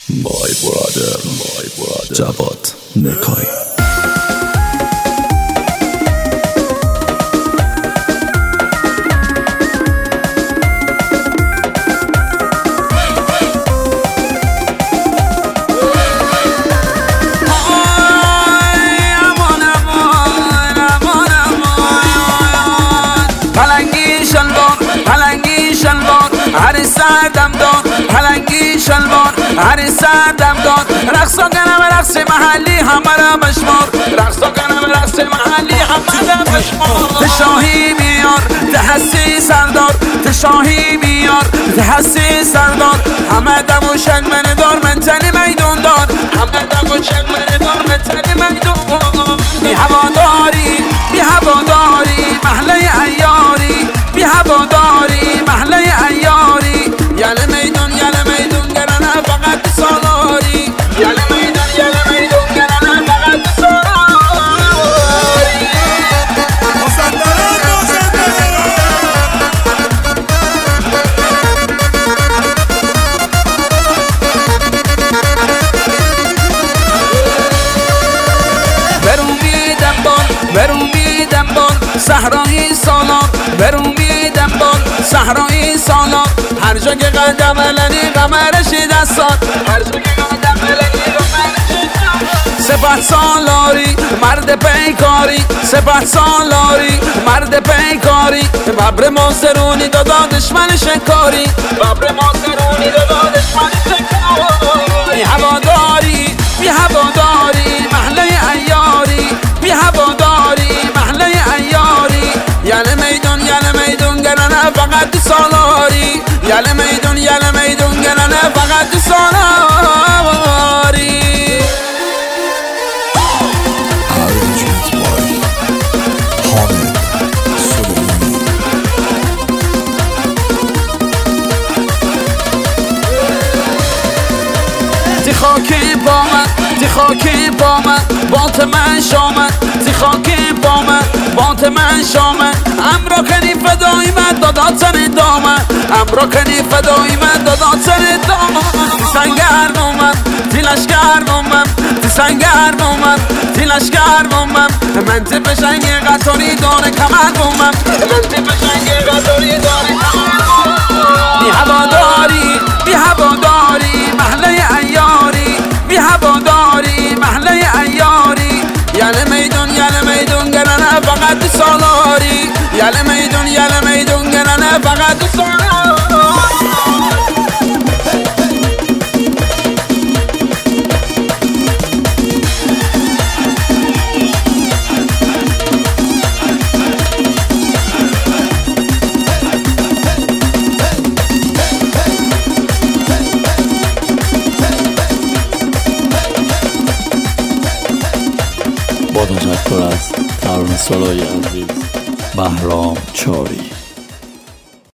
My brother جواد نکایی. پلنگی شلوار هر سردم داد، پلنگی شلوار هر سردم داد. رقصا کنم رقص محلی همه را بشمار، رقصا کنم رقص محلی همه را بشمار. تشاهی بیار تحسی سردار، تشاهی بیار تحسی سردار. همه دم و شن من دار من تنی میدون دار، همه دم و شن من دار من تنی میدون دار. بی هواداری بی هواداری محله عیاری، بی هواداری محله عیاری. یله میدون گرانه فقط سالاری، یله میدون گرانه فقط سالاری. برومیدم بال صحرای سالار، برومیدم بال صحرای سالار. هر جا که قدم علنی قمرش دستار، هر جا که قدم علنی قمرش دستار. سپه سالاری مرد پیکاری، سپه سالاری مرد پیکاری. ببر ماسرونی دادا دشمن شکاری، ببر ماسرونی دادا دشمن شکاری. بی هواداری بی هواداری محله عیاری، بی هواداری محله عیاری. یله میدون گرانه فقط سالاری، یله میدون گرانه فقط سالاری. تی خاکی با من، تی خاکی با من بانت من شامن، تی خاکی با من بانت من شامن. امرا کنی فدای من دادات سر دامن، امرا کنی فدای من دادات سر دامن. تی سنگر بومم تی لشگر بومم، تی سنگر بومم تی لشگر بومم. من تی پشنگ قطاری داره کمر بومم، من تی پشنگ قطاری داره کمر بومم. بی هواداری بی هواداری محله عیاری، بی هواداری محله عیاری. یله میدون گرانه فقط سالاری، یله میدون گرانه فقط سالاری. با تشکر از ترانه سرای عزیز بهرام چاری.